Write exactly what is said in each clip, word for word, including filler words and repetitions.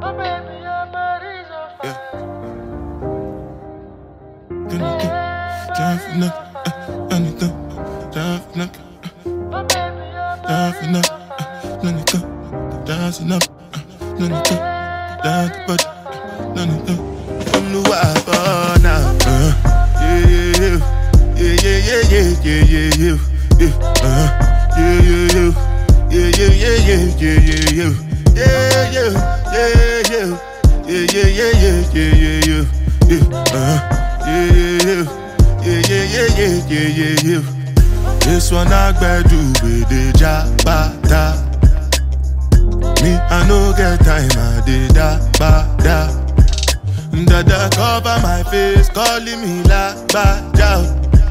Yeah. Gonna get down for nothing, uh, anything, down for nothing, uh, down for nothing, uh, anything, down for nothing, uh, anything, down the body, uh, anything. Don't know what I bought now, uh, yeah, yeah, yeah, yeah, yeah, yeah, yeah, yeah, yeah, yeah, uh, yeah, yeah, yeah, yeah, yeah, yeah, yeah, yeah, yeah, yeah, yeah, yeah, yeah. Yeah, yeah, yeah, yeah, yeah, yeah, yeah, yeah, uh, yeah, yeah, yeah, yeah, yeah, yeah, yeah, yeah, yeah. This one I do with the jabata. Me, I no get time, I did da ba da. Dada cover my face, calling me la ba da.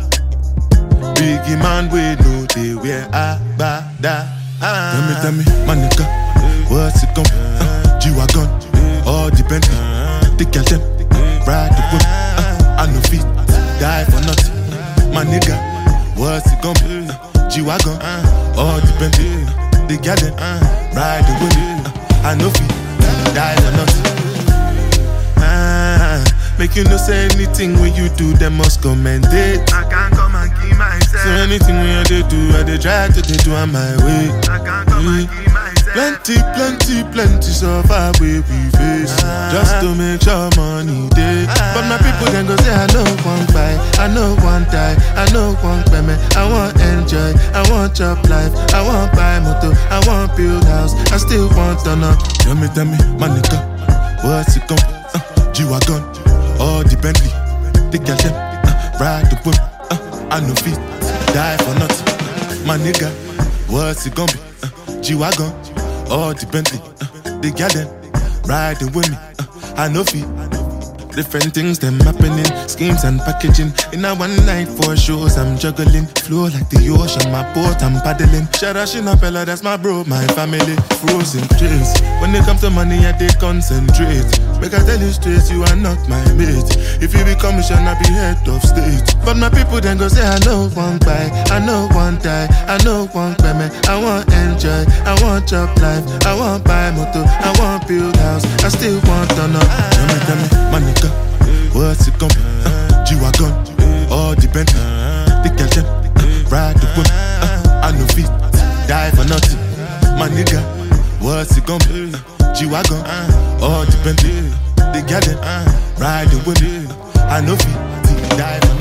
Biggie man, we know they wear a ba da. Tell me, tell me, my nigga, what's it gon' uh, G-Wagon. All the Bentley, the girl them, ride the whip. Uh, I no fit, die for nothing. My nigga, what's it gon' be? Uh, G-Wagon, all the Bentley, the girl them, ride the whip. Uh, I no fit, die for nothing. Uh, make you no say anything when you do, them must commend it. I can't come and keep myself. So anything when I do, I dey try to they do on my way. I can't come and keep myself. Plenty, plenty, plenty so far we we face just to make sure money day. But my people then go say I know one buy, I know one die, I know one payment. I want enjoy, I want chop life, I want buy motor, I want build house, I still want to know. Tell me, tell me, my nigga, what's it gon' uh, G-Wagon, all the Bentley, the girl them, uh, ride the whip. Uh, I no fit, die for nothing. My nigga, what's it gon' be? Uh, G-Wagon. All the Bentley, uh, they got them riding with me. Uh, I know feet. Different things them happening, schemes and packaging. In a one night for shows, I'm juggling. Flow like the ocean, my boat I'm paddling. Shout out Shinapella, that's my bro, my family. Frozen dreams. When it comes to money, I they concentrate. Make I tell you straight, you are not my mate. If you become a I be head of state. But my people then go say I know one buy, I know one die, I know one payment. I want enjoy, I want chop life, I want buy motor, I want build house, I still want to know. Tell me, tell me, my nigga, what's it gon' be? Uh, G-Wagon, all the Bentley, the girl them, uh, ride the whip. Uh, I no fit, die for nothing. My nigga, what's it gon' be? Uh, G-Wagon, all the Bentley, the girl them, uh, ride the whip. Uh, I no fit, die for